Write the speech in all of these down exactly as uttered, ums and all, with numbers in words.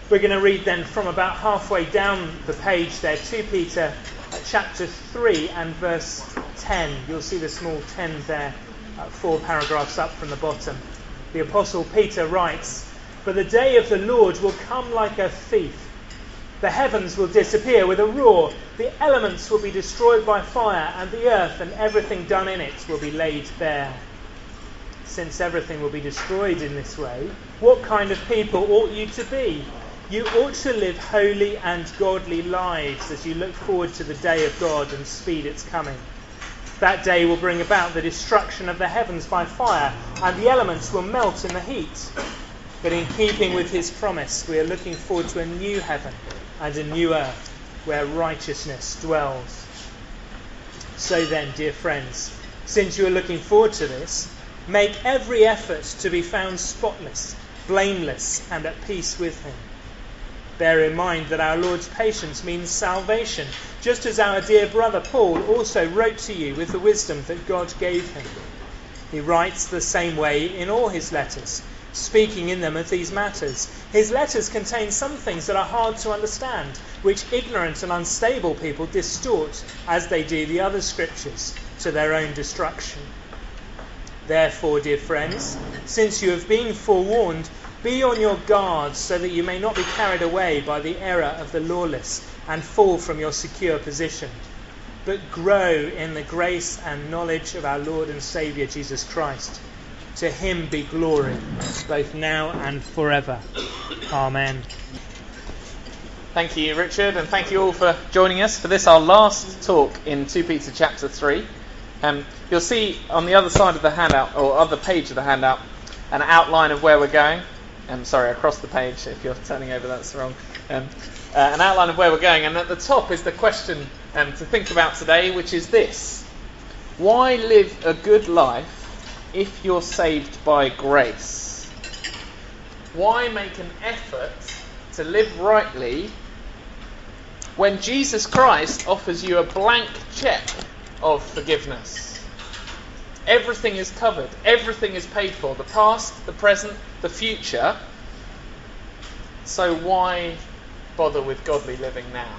We're going to read then from about halfway down the page there, Second Peter chapter three and verse ten. You'll see the small ten there, uh, four paragraphs up from the bottom. The Apostle Peter writes, "But the day of the Lord will come like a thief. The heavens will disappear with a roar, the elements will be destroyed by fire, and the earth and everything done in it will be laid bare." Since everything will be destroyed in this way, what kind of people ought you to be? You ought to live holy and godly lives as you look forward to the day of God and speed its coming. That day will bring about the destruction of the heavens by fire, and the elements will melt in the heat. But in keeping with his promise, we are looking forward to a new heaven and a new earth where righteousness dwells. So then, dear friends, since you are looking forward to this, make every effort to be found spotless, blameless, and at peace with him. Bear in mind that our Lord's patience means salvation, just as our dear brother Paul also wrote to you with the wisdom that God gave him. He writes the same way in all his letters, speaking in them of these matters. His letters contain some things that are hard to understand, which ignorant and unstable people distort, as they do the other scriptures, to their own destruction. Therefore, dear friends, since you have been forewarned, be on your guard so that you may not be carried away by the error of the lawless and fall from your secure position, but grow in the grace and knowledge of our Lord and Saviour Jesus Christ. To him be glory, both now and forever. Amen. Thank you, Richard, and thank you all for joining us for this, our last talk in Second Peter chapter three. Um, you'll see on the other side of the handout, or other page of the handout, an outline of where we're going. Um, sorry, across the page, if you're turning over, that's wrong. Um, uh, an outline of where we're going, and at the top is the question um, to think about today, which is this: why live a good life if you're saved by grace? Why make an effort to live rightly when Jesus Christ offers you a blank cheque of forgiveness? Everything is covered. Everything is paid for. The past, the present, the future. So why bother with godly living now?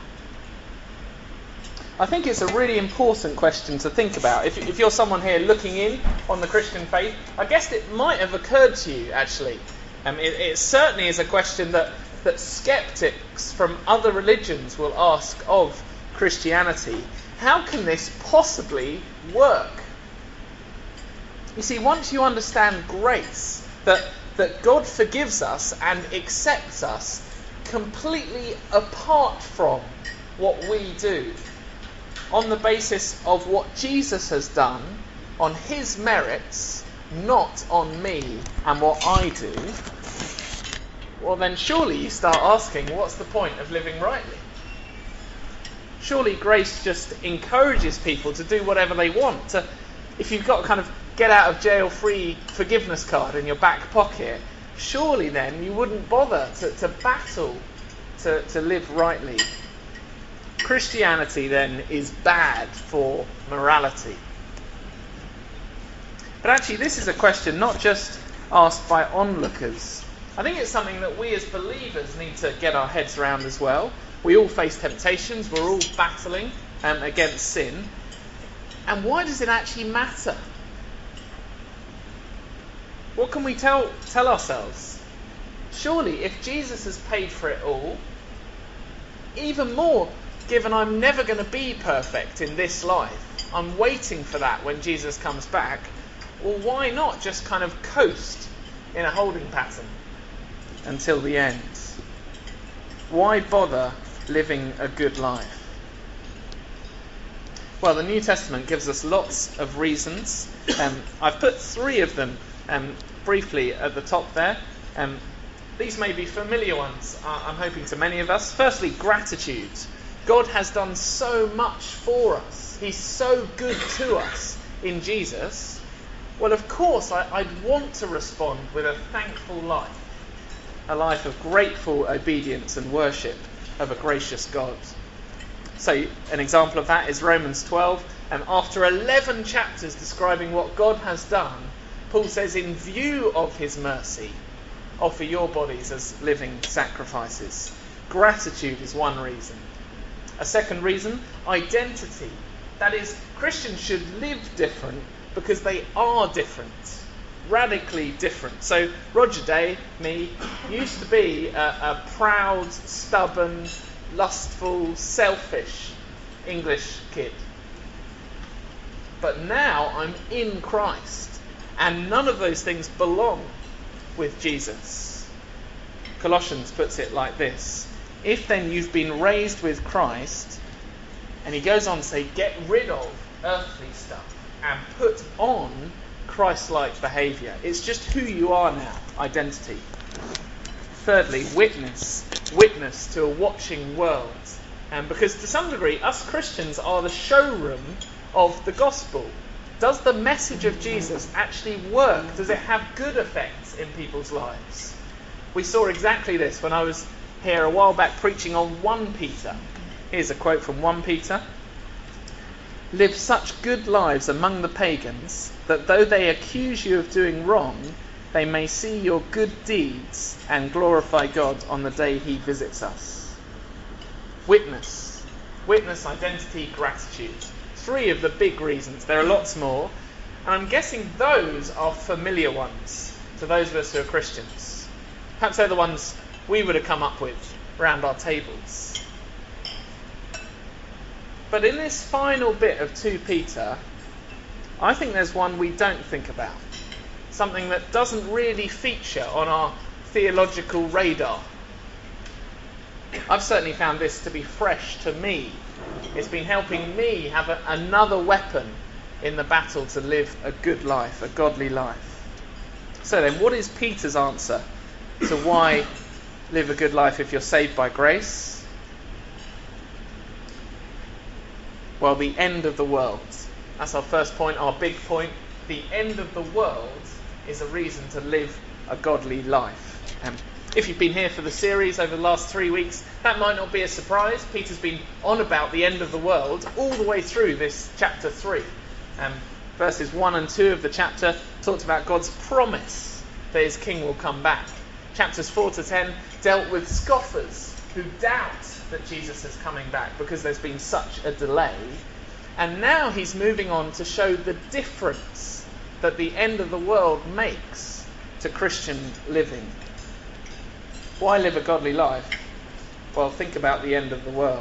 I think it's a really important question to think about. If, if you're someone here looking in on the Christian faith, I guess it might have occurred to you, actually. Um, it, it certainly is a question that, that skeptics from other religions will ask of Christianity. How can this possibly work? You see, once you understand grace, that, that God forgives us and accepts us completely apart from what we do, on the basis of what Jesus has done, on his merits, not on me and what I do, well then surely you start asking, what's the point of living rightly? Surely grace just encourages people to do whatever they want. To, if you've got kind of get out of jail free forgiveness card in your back pocket, surely then you wouldn't bother to, to battle to, to live rightly. Christianity then is bad for morality. But actually this is a question not just asked by onlookers. I think it's something that we as believers need to get our heads around as well. We all face temptations, we're all battling um, against sin. And why does it actually matter? What can we tell tell ourselves? Surely, if Jesus has paid for it all, even more, given I'm never going to be perfect in this life, I'm waiting for that when Jesus comes back, well, why not just kind of coast in a holding pattern until the end? Why bother living a good life? Well, the New Testament gives us lots of reasons. Um, I've put three of them um, briefly at the top there. Um, these may be familiar ones, uh, I'm hoping, to many of us. Firstly, gratitude. God has done so much for us. He's so good to us in Jesus. Well, of course, I, I'd want to respond with a thankful life. A life of grateful obedience and worship of a gracious God. So an example of that is Romans twelve. And after eleven chapters describing what God has done, Paul says, in view of his mercy, offer your bodies as living sacrifices. Gratitude is one reason. A second reason, identity. That is, Christians should live different because they are different. Radically different. So Roger Day, me, used to be a, a proud, stubborn, lustful, selfish English kid. But now I'm in Christ, and none of those things belong with Jesus. Colossians puts it like this: if then you've been raised with Christ, and he goes on to say, get rid of earthly stuff and put on Christ-like behaviour. It's just who you are now, identity. Thirdly, witness. Witness to a watching world. And because to some degree, us Christians are the showroom of the gospel. Does the message of Jesus actually work? Does it have good effects in people's lives? We saw exactly this when I was here a while back preaching on First Peter. Here's a quote from First Peter. Live such good lives among the pagans that though they accuse you of doing wrong, they may see your good deeds and glorify God on the day he visits us. Witness. Witness, identity, gratitude. Three of the big reasons. There are lots more. And I'm guessing those are familiar ones to those of us who are Christians. Perhaps they're the ones we would have come up with around our tables. But in this final bit of Second Peter, I think there's one we don't think about. Something that doesn't really feature on our theological radar. I've certainly found this to be fresh to me. It's been helping me have a, another weapon in the battle to live a good life, a godly life. So then, what is Peter's answer to why live a good life if you're saved by grace? Well, the end of the world. That's our first point, our big point. The end of the world is a reason to live a godly life. Um, if you've been here for the series over the last three weeks, that might not be a surprise. Peter's been on about the end of the world all the way through this chapter three. Um, verses one and two of the chapter talked about God's promise that his king will come back. Chapters four to ten dealt with scoffers who doubt that Jesus is coming back because there's been such a delay. And now he's moving on to show the difference that the end of the world makes to Christian living. Why live a godly life? Well, think about the end of the world.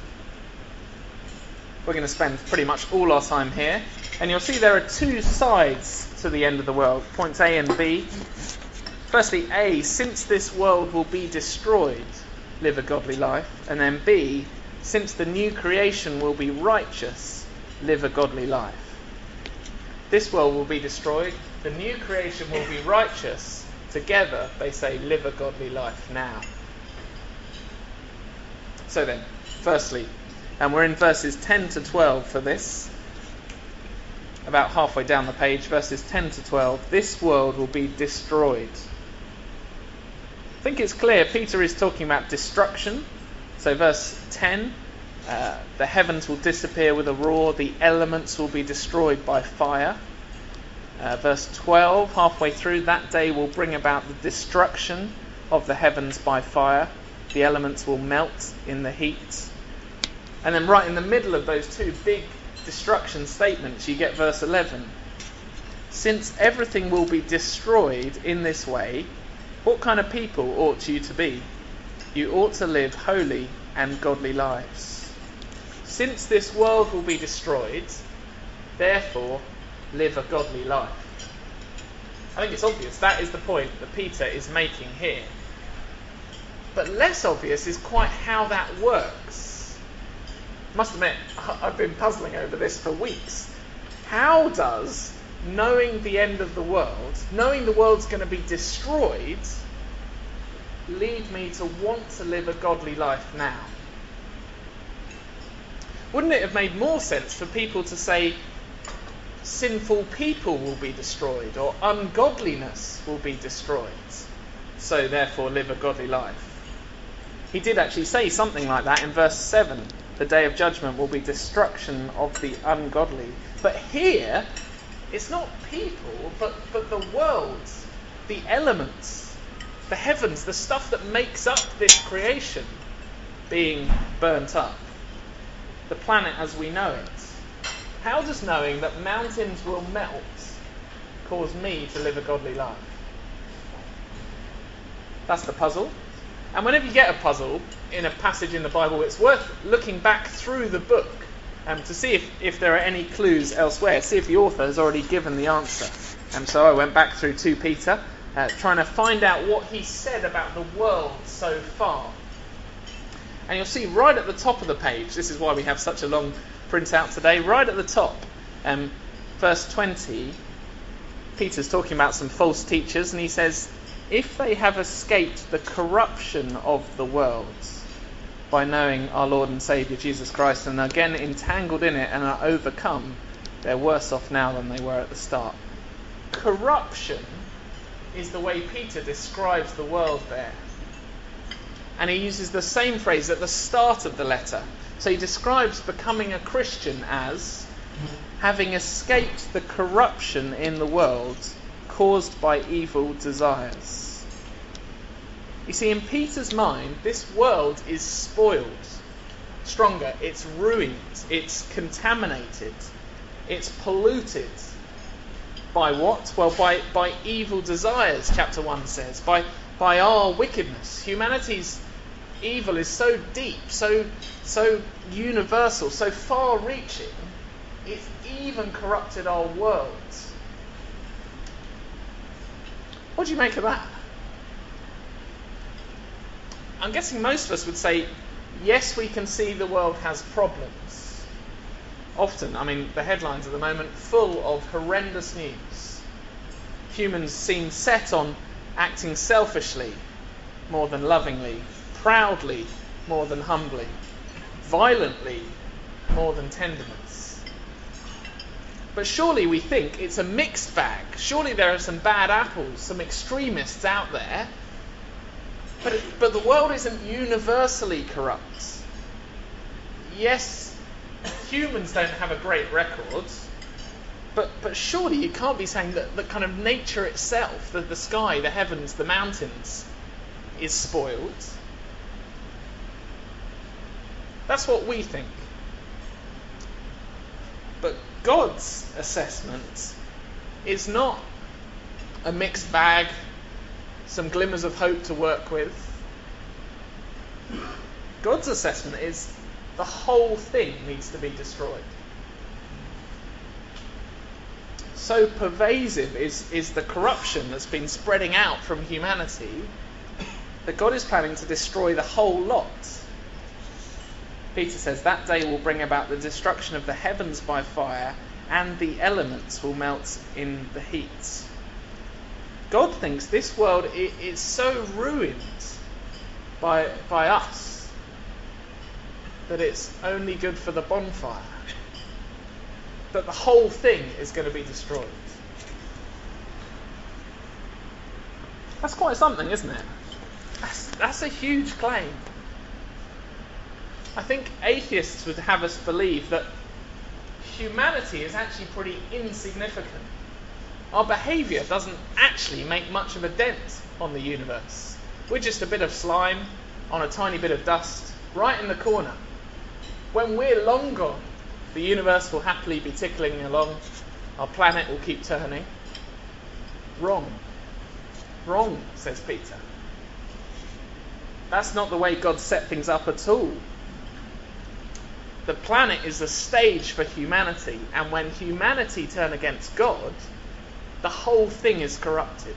We're going to spend pretty much all our time here. And you'll see there are two sides to the end of the world. Points A and B. Firstly, A, since this world will be destroyed, live a godly life. And then B, since the new creation will be righteous, live a godly life. This world will be destroyed, the new creation will be righteous. Together, they say, live a godly life now. So then, firstly, and we're in verses ten to twelve for this, about halfway down the page, verses ten to twelve, this world will be destroyed. I think it's clear Peter is talking about destruction. So verse ten, uh, the heavens will disappear with a roar, the elements will be destroyed by fire. Uh, verse twelve, halfway through, that day will bring about the destruction of the heavens by fire. The elements will melt in the heat. And then right in the middle of those two big destruction statements, you get verse eleven. Since everything will be destroyed in this way, what kind of people ought you to be? You ought to live holy and godly lives. Since this world will be destroyed, therefore, live a godly life. I think it's obvious. That is the point that Peter is making here. But less obvious is quite how that works. I must admit, I've been puzzling over this for weeks. How does knowing the end of the world, knowing the world's going to be destroyed, lead me to want to live a godly life now? Wouldn't it have made more sense for people to say, sinful people will be destroyed, or ungodliness will be destroyed, so therefore live a godly life? He did actually say something like that in verse seven. The day of judgment will be destruction of the ungodly. But here, it's not people, but, but the world, the elements. the heavens, the stuff that makes up this creation, being burnt up. The planet as we know it. How does knowing that mountains will melt cause me to live a godly life? That's the puzzle. And whenever you get a puzzle in a passage in the Bible, it's worth looking back through the book um, to see if, if there are any clues elsewhere, see if the author has already given the answer. And so I went back through Second Peter, uh, trying to find out what he said about the world so far. And you'll see right at the top of the page, this is why we have such a long printout today, right at the top, um, verse twenty, Peter's talking about some false teachers, and he says, if they have escaped the corruption of the world by knowing our Lord and Saviour Jesus Christ, and again entangled in it and are overcome, they're worse off now than they were at the start. Corruption is the way Peter describes the world there. And he uses the same phrase at the start of the letter. So he describes becoming a Christian as having escaped the corruption in the world caused by evil desires. You see, in Peter's mind, this world is spoiled. Stronger, it's ruined, it's contaminated, it's polluted. By what? Well, by, by evil desires, chapter one says. By, by our wickedness. Humanity's evil is so deep, so, so universal, so far-reaching, it's even corrupted our world. What do you make of that? I'm guessing most of us would say, yes, we can see the world has problems. Often, I mean, the headlines at the moment full of horrendous news. Humans seem set on acting selfishly more than lovingly, proudly more than humbly, violently more than tenderness. But surely we think it's a mixed bag. Surely there are some bad apples, some extremists out there. But, it, but the world isn't universally corrupt. Yes, humans don't have a great record, but, but surely you can't be saying that the kind of nature itself, the, the sky, the heavens, the mountains, is spoiled. That's what we think. But God's assessment is not a mixed bag, some glimmers of hope to work with. God's assessment is the whole thing needs to be destroyed. So pervasive is, is the corruption that's been spreading out from humanity that God is planning to destroy the whole lot. Peter says that day will bring about the destruction of the heavens by fire, and the elements will melt in the heat. God thinks this world is so ruined by, by us that it's only good for the bonfire. That the whole thing is going to be destroyed. That's quite something, isn't it? That's, that's a huge claim. I think atheists would have us believe that humanity is actually pretty insignificant. Our behaviour doesn't actually make much of a dent on the universe. We're just a bit of slime on a tiny bit of dust, right in the corner. When we're long gone, the universe will happily be tickling along. Our planet will keep turning. Wrong. Wrong, says Peter. That's not the way God set things up at all. The planet is a stage for humanity, and when humanity turn against God, the whole thing is corrupted.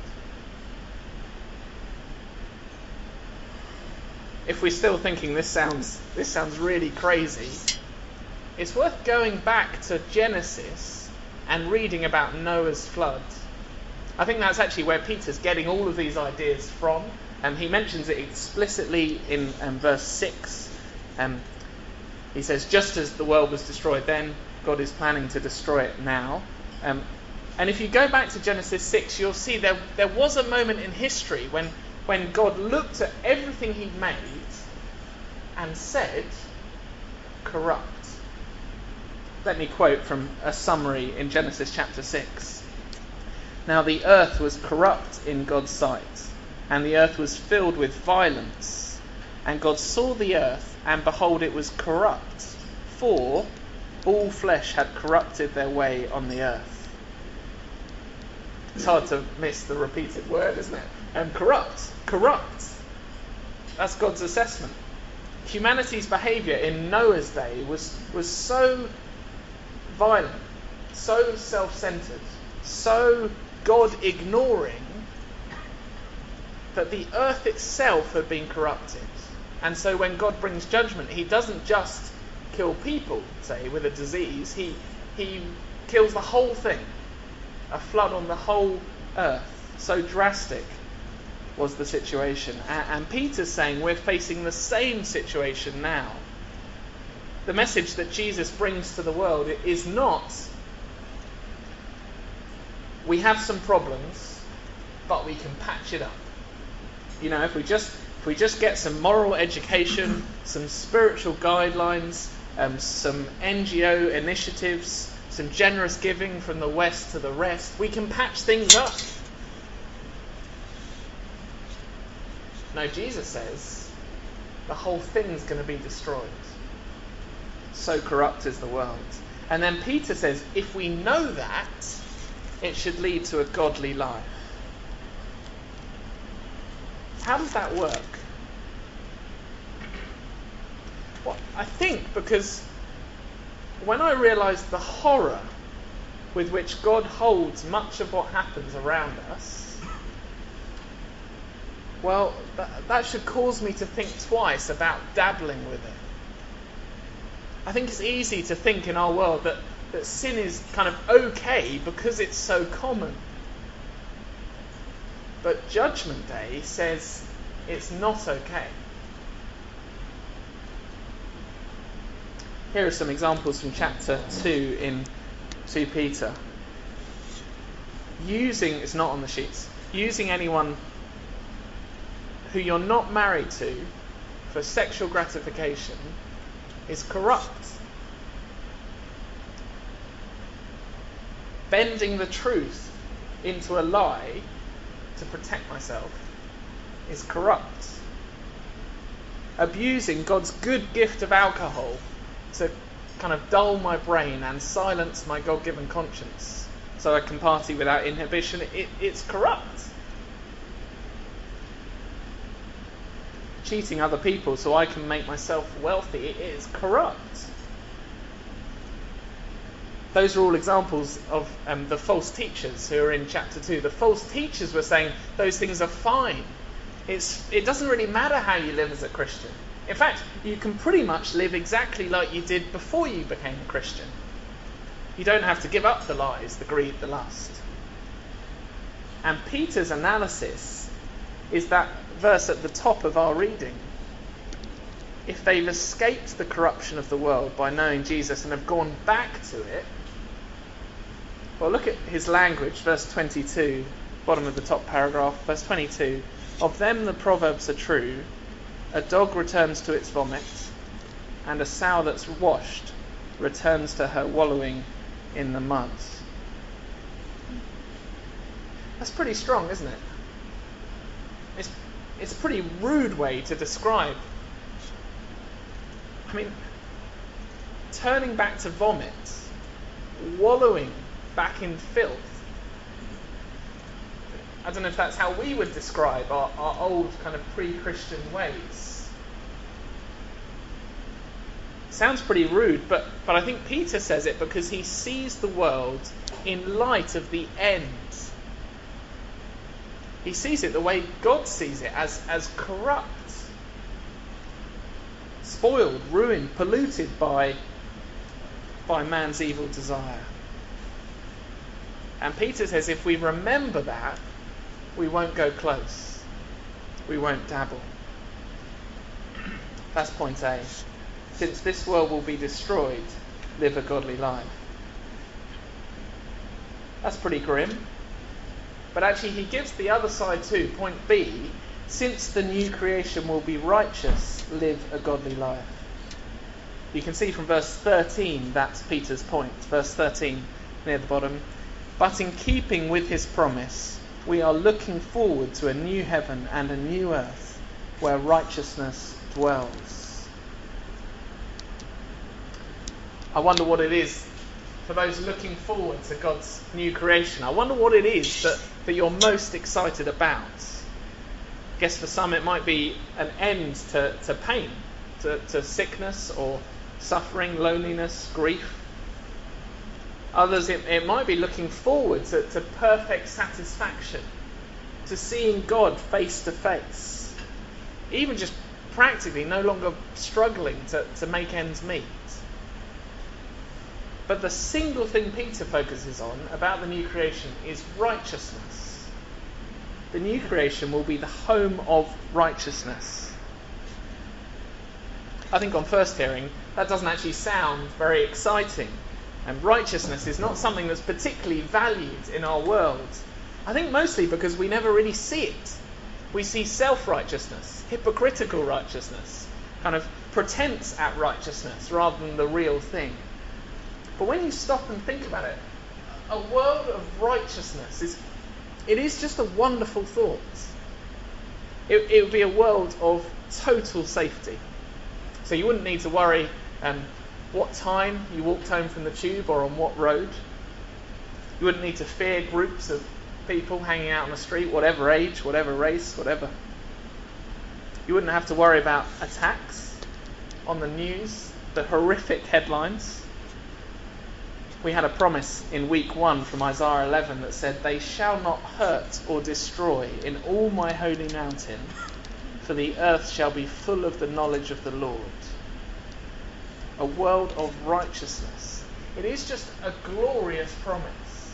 If we're still thinking this sounds this sounds really crazy, it's worth going back to Genesis and reading about Noah's flood. I think that's actually where Peter's getting all of these ideas from. Um, he mentions it explicitly in um, verse six. Um, he says, just as the world was destroyed then, God is planning to destroy it now. Um, and if you go back to Genesis six, you'll see there, there was a moment in history when, when God looked at everything he'd made and said, corrupt. Let me quote from a summary in Genesis chapter six. Now the earth was corrupt in God's sight, and the earth was filled with violence. And God saw the earth, and behold, it was corrupt, for all flesh had corrupted their way on the earth. It's hard to miss the repeated word, isn't it? And corrupt, corrupt. That's God's assessment. Humanity's behaviour in Noah's day was, was so violent, so self-centred, so God-ignoring, that the earth itself had been corrupted. And so when God brings judgment, he doesn't just kill people, say, with a disease. He, he kills the whole thing. A flood on the whole earth. So drastic was the situation. And, and Peter's saying we're facing the same situation now. The message that Jesus brings to the world is not, we have some problems, but we can patch it up. You know, if we just if we just get some moral education, some spiritual guidelines, um, some N G O initiatives, some generous giving from the West to the rest, we can patch things up. No, Jesus says the whole thing's going to be destroyed. So corrupt is the world. And then Peter says, if we know that, it should lead to a godly life. How does that work? Well, I think because when I realised the horror with which God holds much of what happens around us, well, that, that should cause me to think twice about dabbling with it. I think it's easy to think in our world that, that sin is kind of okay because it's so common. But Judgment Day says it's not okay. Here are some examples from chapter two in Second Peter. Using, it's not on the sheets, using anyone who you're not married to for sexual gratification is corrupt. Bending the truth into a lie to protect myself is corrupt. Abusing God's good gift of alcohol to kind of dull my brain and silence my God-given conscience so I can party without inhibition, it, it's corrupt. Cheating other people so I can make myself wealthy, it is corrupt. Those are all examples of um, the false teachers who are in chapter two. The false teachers were saying those things are fine. It's, it doesn't really matter how you live as a Christian. In fact, you can pretty much live exactly like you did before you became a Christian. You don't have to give up the lies, the greed, the lust. And Peter's analysis is that verse at the top of our reading. If they've escaped the corruption of the world by knowing Jesus and have gone back to it, well, look at his language, verse twenty-two, bottom of the top paragraph, verse twenty-two. Of them the proverbs are true, a dog returns to its vomit, and a sow that's washed returns to her wallowing in the mud. That's pretty strong, isn't it? It's, it's a pretty rude way to describe. I mean, turning back to vomit, wallowing back in filth. I don't know if that's how we would describe our, our old kind of pre-Christian ways. Sounds pretty rude, but, but I think Peter says it because he sees the world in light of the end. He sees it the way God sees it, as, as corrupt, spoiled, ruined, polluted by, by man's evil desire. And Peter says if we remember that, we won't go close. We won't dabble. That's point A. Since this world will be destroyed, live a godly life. That's pretty grim. But actually he gives the other side too. Point B, since the new creation will be righteous, live a godly life. You can see from verse thirteen, that's Peter's point. Verse thirteen, near the bottom. But in keeping with his promise, we are looking forward to a new heaven and a new earth where righteousness dwells. I wonder what it is for those looking forward to God's new creation. I wonder what it is that, that you're most excited about. I guess for some it might be an end to, to pain, to, to sickness or suffering, loneliness, grief. Others, it, it might be looking forward to, to perfect satisfaction, to seeing God face to face, even just practically no longer struggling to, to make ends meet. But the single thing Peter focuses on about the new creation is righteousness. The new creation will be the home of righteousness. I think on first hearing, that doesn't actually sound very exciting. And righteousness is not something that's particularly valued in our world. I think mostly because we never really see it. We see self-righteousness, hypocritical righteousness, kind of pretense at righteousness rather than the real thing. But when you stop and think about it, a world of righteousness is, it is just a wonderful thought. It, it would be a world of total safety. So you wouldn't need to worry um, what time you walked home from the tube or on what road. You wouldn't need to fear groups of people hanging out on the street, whatever age, whatever race, whatever. You wouldn't have to worry about attacks on the news, the horrific headlines. We had a promise in week one from Isaiah eleven that said, "They shall not hurt or destroy in all my holy mountain, for the earth shall be full of the knowledge of the Lord." A world of righteousness. It is just a glorious promise.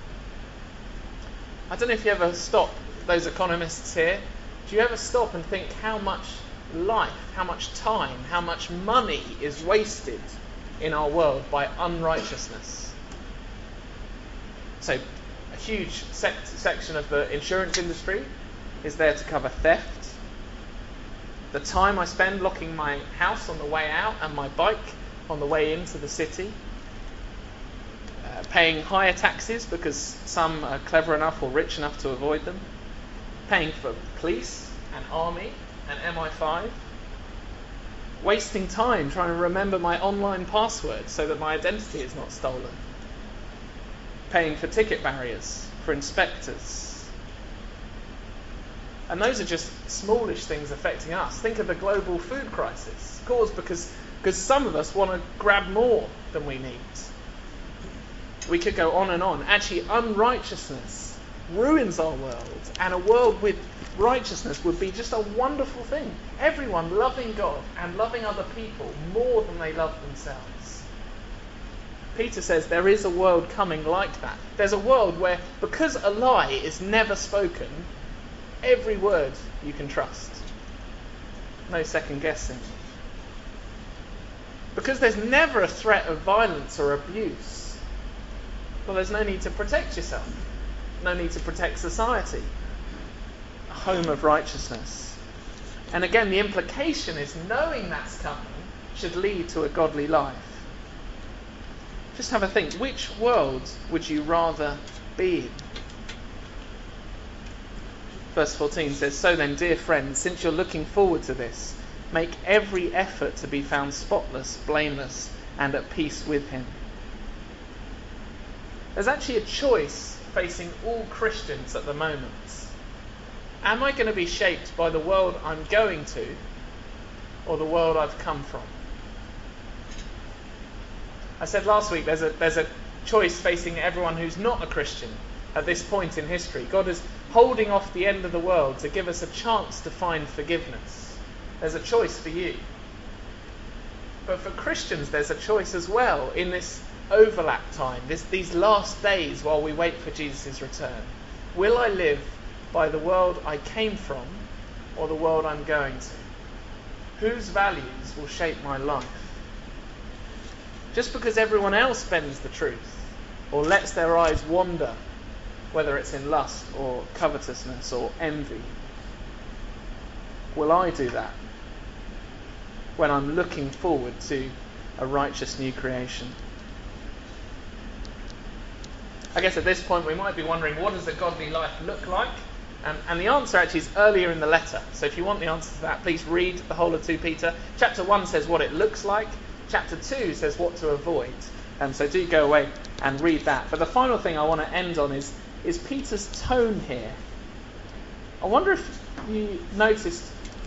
I don't know if you ever stop, those economists here, do you ever stop and think how much life, how much time, how much money is wasted in our world by unrighteousness? So, a huge sec- section of the insurance industry is there to cover theft. The time I spend locking my house on the way out and my bike on the way into the city. Uh, paying higher taxes because some are clever enough or rich enough to avoid them. Paying for police and army and M I five. Wasting time trying to remember my online password so that my identity is not stolen. Paying for ticket barriers, for inspectors. And those are just smallish things affecting us. Think of the global food crisis, caused because, because some of us want to grab more than we need. We could go on and on. Actually, unrighteousness ruins our world, and a world with righteousness would be just a wonderful thing. Everyone loving God and loving other people more than they love themselves. Peter says there is a world coming like that. There's a world where, because a lie is never spoken, every word you can trust. No second guessing. Because there's never a threat of violence or abuse, well, there's no need to protect yourself. No need to protect society. A home of righteousness. And again, the implication is knowing that's coming should lead to a godly life. Just have a think. Which world would you rather be in? Verse fourteen says, "So then, dear friends, since you're looking forward to this, make every effort to be found spotless, blameless, and at peace with him." There's actually a choice facing all Christians at the moment. Am I going to be shaped by the world I'm going to, or the world I've come from? I said last week there's a there's a choice facing everyone who's not a Christian at this point in history. God is holding off the end of the world to give us a chance to find forgiveness. There's a choice for you. But for Christians, there's a choice as well in this overlap time, this, these last days while we wait for Jesus' return. Will I live by the world I came from or the world I'm going to? Whose values will shape my life? Just because everyone else bends the truth or lets their eyes wander, whether it's in lust or covetousness or envy, will I do that when I'm looking forward to a righteous new creation? I guess at this point we might be wondering, what does a godly life look like? Um, and the answer actually is earlier in the letter. So if you want the answer to that, please read the whole of Second Peter. Chapter one says what it looks like. Chapter two says what to avoid. Um, so do go away and read that. But the final thing I want to end on is, is Peter's tone here. I wonder if you noticed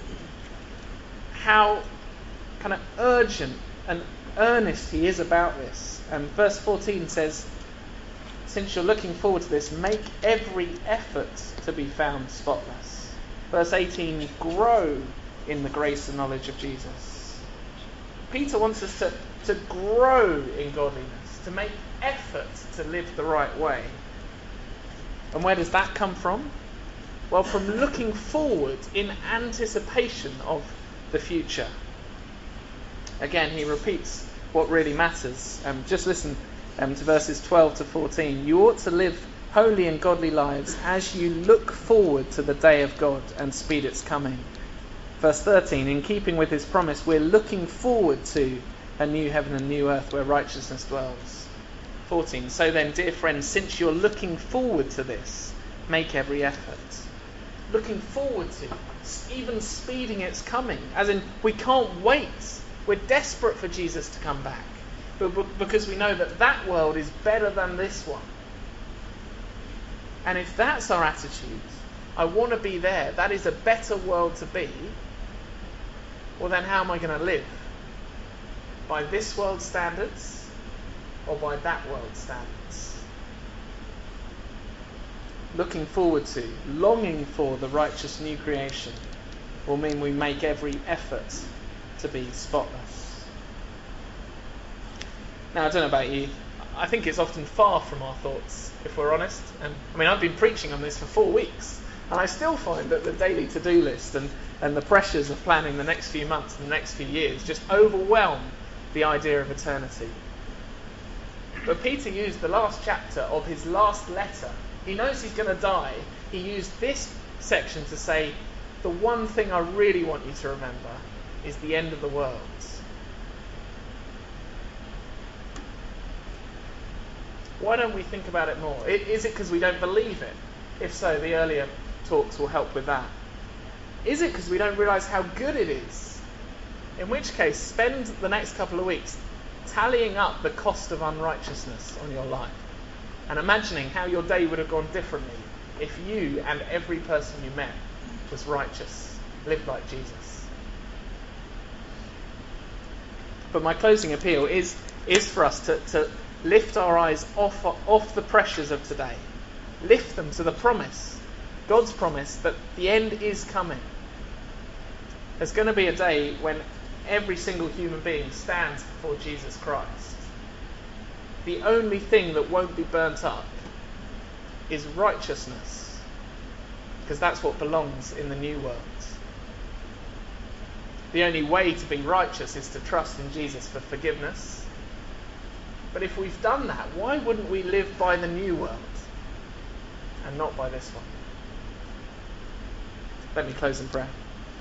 how kind of urgent and earnest he is about this. Um, verse fourteen says, since you're looking forward to this, make every effort to be found spotless. Verse eighteen, grow in the grace and knowledge of Jesus. Peter wants us to, to grow in godliness, to make effort to live the right way. And where does that come from? Well, from looking forward in anticipation of the future. Again, he repeats what really matters. Um, just listen um, to verses twelve to fourteen. You ought to live holy and godly lives as you look forward to the day of God and speed its coming. Verse thirteen, in keeping with his promise, we're looking forward to a new heaven and new earth where righteousness dwells. fourteen, so then, dear friends, since you're looking forward to this, make every effort. Looking forward to, even speeding its coming. As in, we can't wait. We're desperate for Jesus to come back. But because we know that that world is better than this one. And if that's our attitude, I want to be there, that is a better world to be, well then how am I going to live? By this world's standards or by that world's standards? Looking forward to, longing for the righteous new creation will mean we make every effort to be spotless. Now, I don't know about you, I think it's often far from our thoughts, if we're honest. And I mean, I've been preaching on this for four weeks, and I still find that the daily to-do list and, and the pressures of planning the next few months and the next few years just overwhelm the idea of eternity. But Peter used the last chapter of his last letter. He knows he's going to die. He used this section to say, the one thing I really want you to remember is the end of the world. Why don't we think about it more? Is it because we don't believe it? If so, the earlier talks will help with that. Is it because we don't realise how good it is? In which case, spend the next couple of weeks tallying up the cost of unrighteousness on your life and imagining how your day would have gone differently if you and every person you met was righteous, lived like Jesus. But my closing appeal is, is for us to, to lift our eyes off, off the pressures of today. Lift them to the promise, God's promise that the end is coming. There's going to be a day when every single human being stands before Jesus Christ. The only thing that won't be burnt up is righteousness, because that's what belongs in the new world. The only way to be righteous is to trust in Jesus for forgiveness. But if we've done that, why wouldn't we live by the new world and not by this one? Let me close in prayer.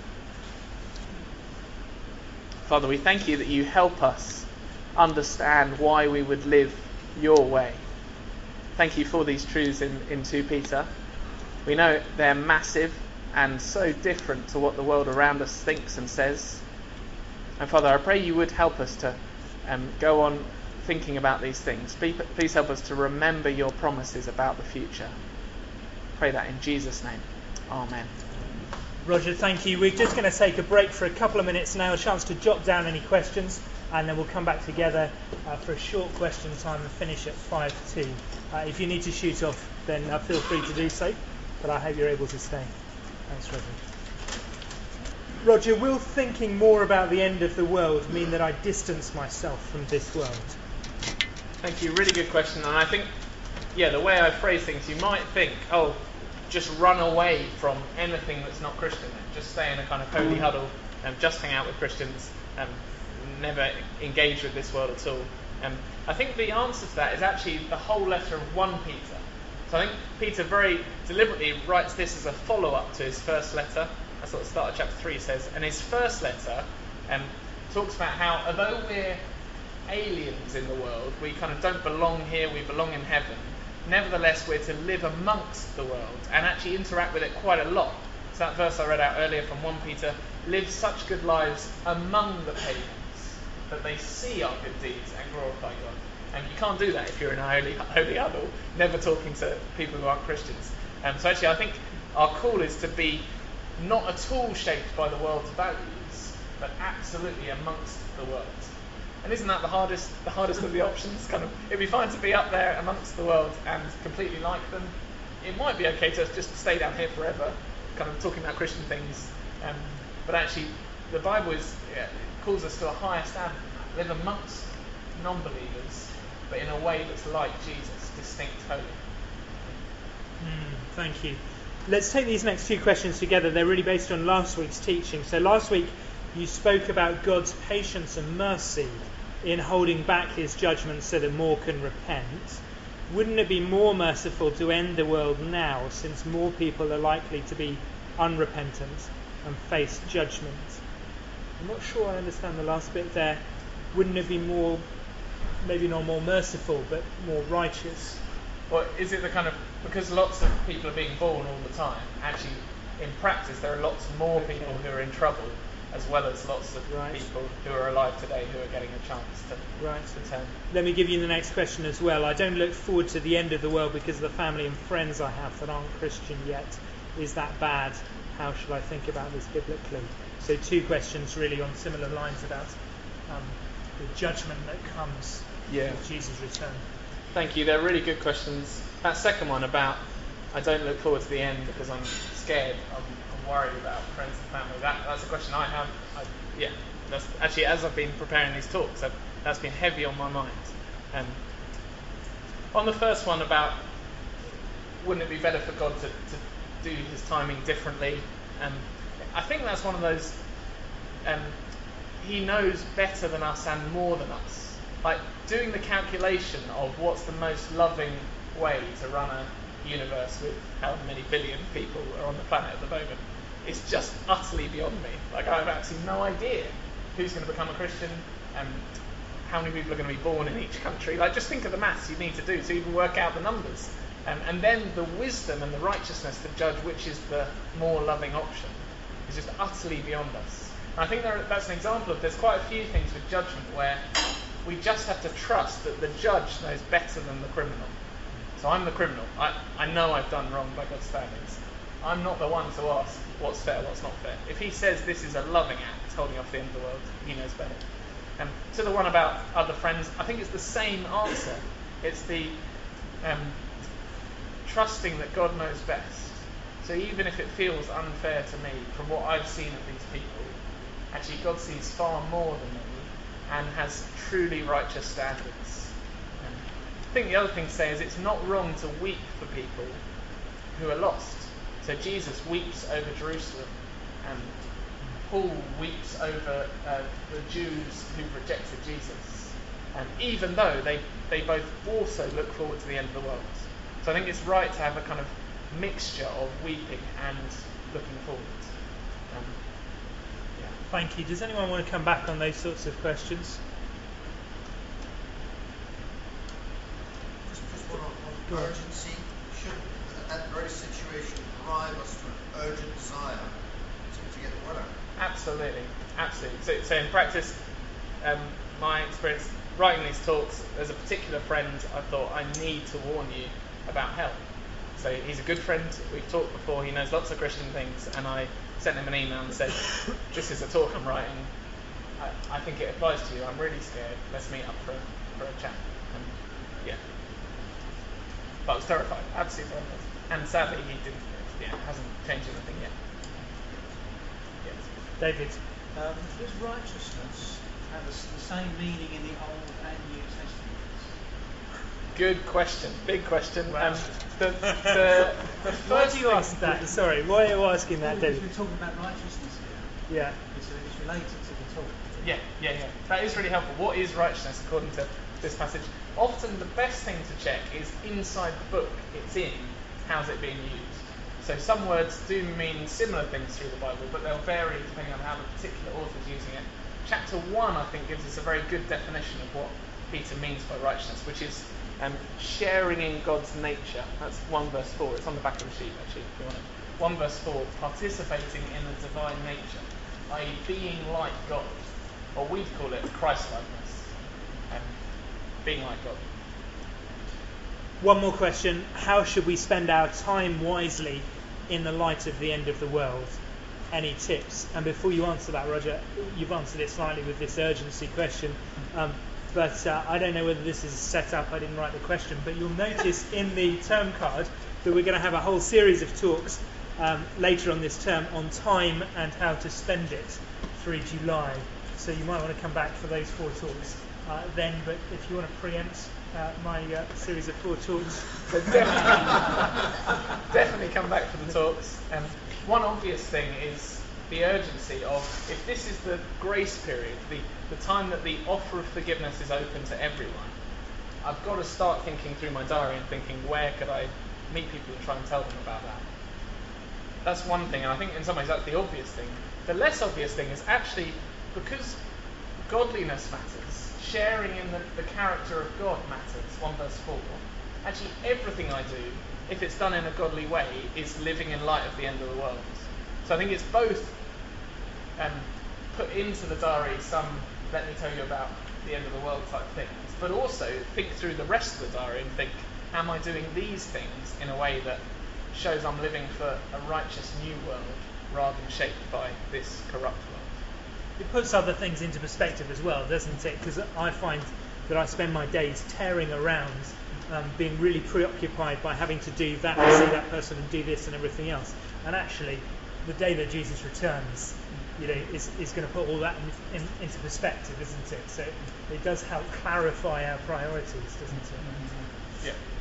Father, we thank you that you help us understand why we would live your way. Thank you for these truths in, in Second Peter. We know they're massive and so different to what the world around us thinks and says. And Father, I pray you would help us to um, go on thinking about these things. Please help us to remember your promises about the future. Pray that in Jesus' name. Amen. Roger, thank you. We're just going to take a break for a couple of minutes now, a chance to jot down any questions, and then we'll come back together uh, for a short question time and finish at five two. Uh, if you need to shoot off, then uh, feel free to do so, but I hope you're able to stay. Thanks, Roger. Roger, will thinking more about the end of the world mean that I distance myself from this world? Thank you. Really good question. And I think, yeah, the way I phrase things, you might think, oh, just run away from anything that's not Christian. Just stay in a kind of holy huddle and just hang out with Christians and never engage with this world at all. Um, I think the answer to that is actually the whole letter of First Peter. So I think Peter very deliberately writes this as a follow-up to his first letter. That's what the start of chapter three says. And his first letter um, talks about how, although we're aliens in the world, we kind of don't belong here, we belong in heaven. nevertheless we're to live amongst the world and actually interact with it quite a lot. So that verse I read out earlier from First Peter, live such good lives among the pagans that they see our good deeds and glorify God. And you can't do that if you're in a holy, holy huddle, never talking to people who aren't Christians. Um, so actually I think our call is to be not at all shaped by the world's values, but absolutely amongst the world. And isn't that the hardest the hardest of the options? Kind of, it'd be fine to be up there amongst the world and completely like them. It might be okay to just stay down here forever, kind of talking about Christian things. Um, but actually, the Bible is yeah, calls us to a higher standard. Live amongst non-believers, but in a way that's like Jesus, distinct, holy. Mm, thank you. Let's take these next two questions together. They're really based on last week's teaching. So last week you spoke about God's patience and mercy in holding back his judgment so that more can repent. Wouldn't it be more merciful to end the world now, since more people are likely to be unrepentant and face judgment? I'm not sure I understand the last bit there. Wouldn't it be more, maybe not more merciful, but more righteous? Or is it the kind of, because lots of people are being born all the time, actually in practice there are lots more people who are in trouble, as well as lots of right. people who are alive today who are getting a chance to, right. to turn. Let me give you the next question as well. I don't look forward to the end of the world because of the family and friends I have that aren't Christian yet. Is that bad? How should I think about this biblically? So two questions really on similar lines about um, the judgment that comes yeah. with Jesus' return. Thank you. They're really good questions. That second one about I don't look forward to the end because I'm scared, I'm, I'm worried about friends and family. That, that's a question I have. I, yeah, that's actually as I've been preparing these talks, I've, that's been heavy on my mind. Um, on the first one about wouldn't it be better for God to, to do his timing differently? Um, I think that's one of those. Um, he knows better than us and more than us. Like doing the calculation of what's the most loving way to run a universe with how many billion people are on the planet at the moment is just utterly beyond me. Like I have absolutely no idea who's going to become a Christian and how many people are going to be born in each country. Like just think of the maths you need to do to even work out the numbers. Um, and then the wisdom and the righteousness to judge which is the more loving option is just utterly beyond us. And I think there, that's an example of there's quite a few things with judgment where we just have to trust that the judge knows better than the criminal. So I'm the criminal. I, I know I've done wrong by God's standards. I'm not the one to ask what's fair, what's not fair. If he says this is a loving act, holding off the end of the world, he knows better. And to the one about other friends, I think it's the same answer. It's the um, trusting that God knows best. So even if it feels unfair to me from what I've seen of these people, actually God sees far more than me and has truly righteous standards. Um, I think the other thing to say is it's not wrong to weep for people who are lost. So Jesus weeps over Jerusalem, and Paul weeps over uh, the Jews who've rejected Jesus, and even though they, they both also look forward to the end of the world. So I think it's right to have a kind of mixture of weeping and looking forward. Um, yeah. Thank you. Does anyone want to come back on those sorts of questions? Just, just one on, on urgency. Should that very situation drive us to an urgent desire to, to get the word out? Absolutely, absolutely. So, so in practice, um, my experience writing these talks, there's a particular friend I thought I need to warn you about hell. So he's a good friend, we've talked before, he knows lots of Christian things, and I sent him an email and said, this is a talk I'm writing, I, I think it applies to you, I'm really scared, let's meet up for, for a chat. And yeah. But I was terrified, absolutely terrified. And sadly he didn't, yeah, hasn't changed anything yet. Yes. David. Um, does righteousness have a, the same meaning in the Old and New Testaments? Good question, big question. Wow. Um, the, the, the Why first do you thing- ask that? Sorry, why are you asking that, Because David? we're talking about righteousness here. Yeah. It's, it's related to the talk. Yeah, yeah, yeah. That is really helpful. What is righteousness according to this passage? Often the best thing to check is inside the book it's in, how's it being used. So some words do mean similar things through the Bible, but they'll vary depending on how the particular author's using it. Chapter one, I think, gives us a very good definition of what Peter means by righteousness, which is Um, sharing in God's nature. That's one verse four. It's on the back of the sheet, actually, if you want it. one verse four, participating in the divine nature, that is being like God. Or we'd call it Christ-likeness. Um, being like God. One more question. How should we spend our time wisely in the light of the end of the world? Any tips? And before you answer that, Roger, you've answered it slightly with this urgency question. Um, but uh, I don't know whether this is set up. I didn't write the question. But you'll notice in the term card that we're going to have a whole series of talks um, later on this term on time and how to spend it through July. So you might want to come back for those four talks uh, then. But if you want to preempt uh, my uh, series of four talks, So definitely, definitely come back for the talks. Um, one obvious thing is the urgency of, if this is the grace period, the, the time that the offer of forgiveness is open to everyone, I've got to start thinking through my diary and thinking, where could I meet people and try and tell them about that? That's one thing, and I think in some ways that's the obvious thing. The less obvious thing is actually, because godliness matters, sharing in the, the character of God matters, one verse four, actually everything I do, if it's done in a godly way, is living in light of the end of the world. So I think it's both um, put into the diary some, let me tell you about the end of the world type things, but also think through the rest of the diary and think, am I doing these things in a way that shows I'm living for a righteous new world rather than shaped by this corrupt world? it puts other things into perspective as well, doesn't it? Because I find that I spend my days tearing around, um, being really preoccupied by having to do that and see that person and do this and everything else. And actually, the day that Jesus returns, you know, is, is going to put all that in, in, into perspective, isn't it? So it does help clarify our priorities, doesn't it? Yeah.